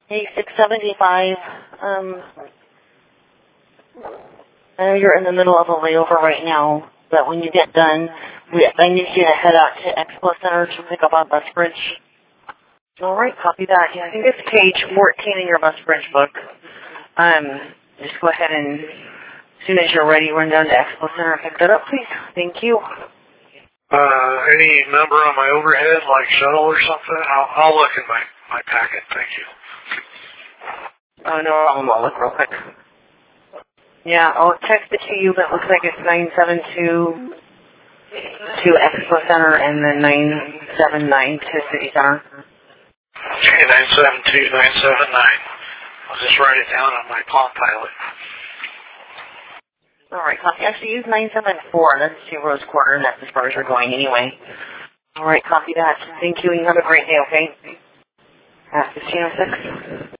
Hey, 675. I know you're in the middle of a layover right now, but when you get done, I need you to head out to Expo Center to pick up on Bus Bridge. All right, copy that. Yeah, I think it's page 14 in your Bus Bridge book. Just go ahead and, as soon as you're ready, run down to Expo Center and pick that up, please. Thank you. Any number on my overhead, like shuttle or something? I'll look in my packet. Thank you. Oh, no, I'll look real quick. Yeah, I'll text it to you, but it looks like it's 972 to Expo Center and then 979 to City Center. Okay, 972, 979. I'll just write it down on my Palm Pilot. All right, copy. Actually, use 974. That's the Rose Quarter, and that's as far as you're going anyway. All right, copy that. Thank you, and you have a great day, okay? At 1506.